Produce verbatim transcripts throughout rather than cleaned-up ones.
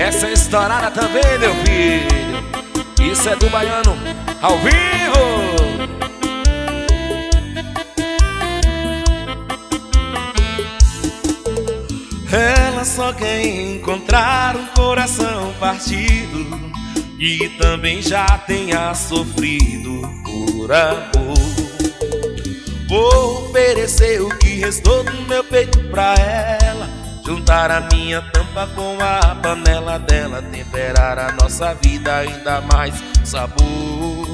Essa é estourada também, meu filho. Isso é do Baiano ao vivo. Ela só quer encontrar um coração partido e também já tenha sofrido por amor. Vou oferecer o que restou do meu peito pra ela, juntar a minha tampa com a panela dela, temperar a nossa vida ainda mais sabor.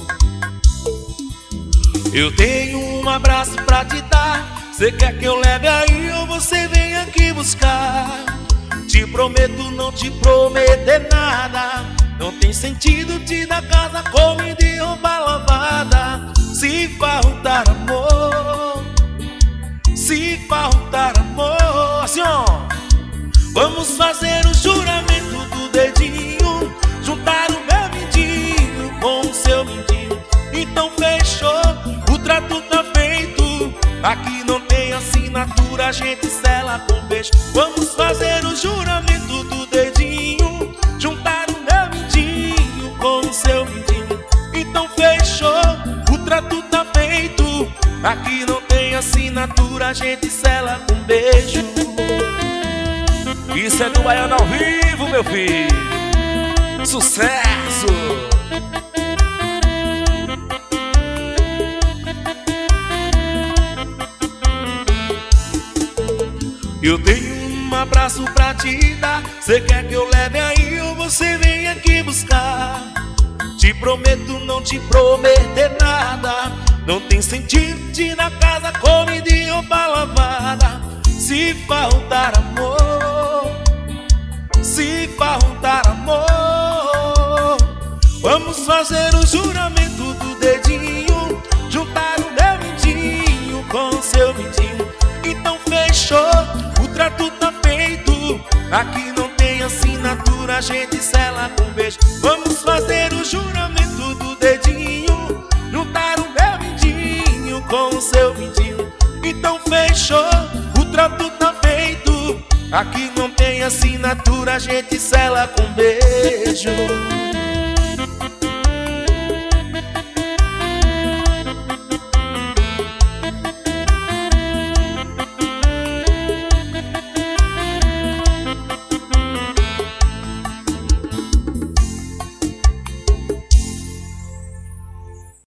Eu tenho um abraço pra te dar, cê quer que eu leve aí ou você vem aqui buscar? Te prometo não te prometer nada, não tem sentido te dar casa, comida e roupa lavada. Se faltar amor, se faltar amor, assim ó, vamos fazer o juramento do dedinho, juntar o meu mindinho com o seu mindinho. Então fechou, o trato tá feito, aqui não tem assinatura, a gente sela com beijo. Vamos fazer o juramento do dedinho, juntar o meu mindinho com o seu mindinho. Então fechou, o trato tá feito, aqui não tem assinatura, a gente sela com beijo. Isso é do Baiano ao vivo, meu filho. Sucesso! Eu tenho um abraço pra te dar, cê quer que eu leve aí ou você vem aqui buscar? Te prometo não te prometer nada, não tem sentido te dar casa, comida e roupa lavada. Se faltar amor, se faltar amor, vamos fazer o juramento do dedinho, juntar o meu mindinho com o seu mindinho. Então fechou, o trato tá feito, aqui não tem assinatura, a gente sela com beijo. Vamos fazer o juramento do dedinho, juntar o meu mindinho com o seu mindinho. Então fechou, o trato tá feito, aqui não tem assinatura, a gente sela com beijo.